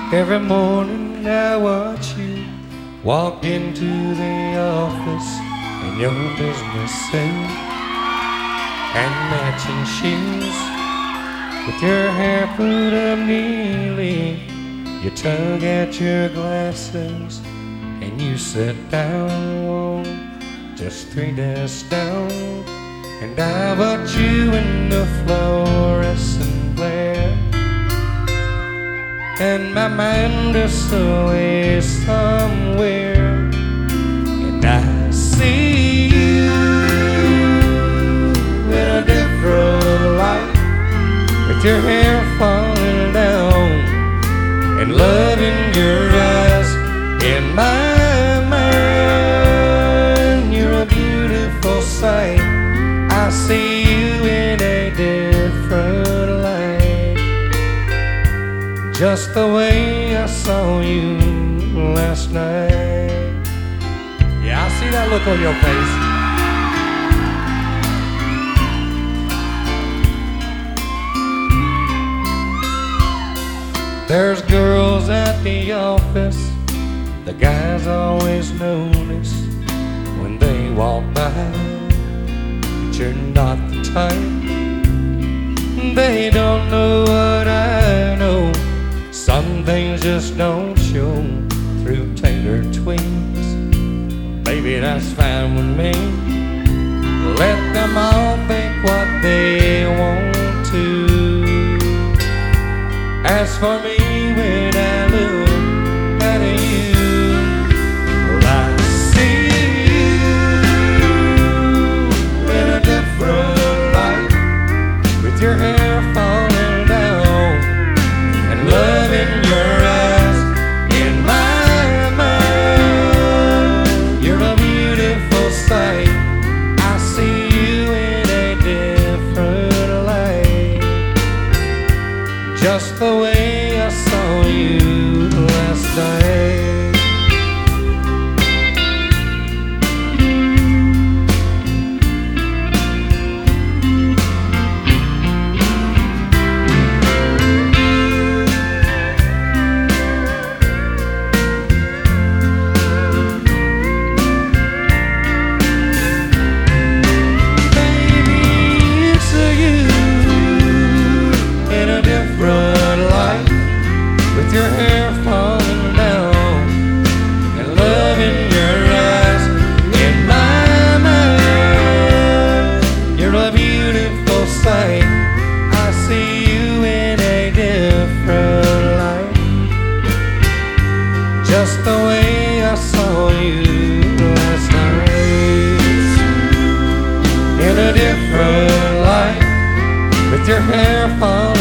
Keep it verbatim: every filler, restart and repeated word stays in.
Every morning I watch you walk into the office in your business suit and matching shoes. With your hair put up neatly, you tug at your glasses and you sit down, just three desks down. And I watch you in the fluorescent glare, and my mind is away somewhere, and I see you in a different light, with your hair falling down and love in your eyes. In my mind, you're a beautiful sight. I see you in a different light, just the way I saw you last night. Yeah, I see that look on your face. There's girls at the office, the guys always notice when they walk by, but you're not the type. They don't know what I know. Some things just don't show through tailored tweets. Baby, that's fine with me. Let them all think what they want to. As for me, when I look at you, well, I see you in a different light, with your hair falling down and love in your eyes. In my mind, you're a beautiful sight. I see you in a different light, just the way I saw you last night. With your hair falling down and love in your eyes. In my mind, you're a beautiful sight. I see you in a different light, just the way I saw you last night. In a different light, with your hair falling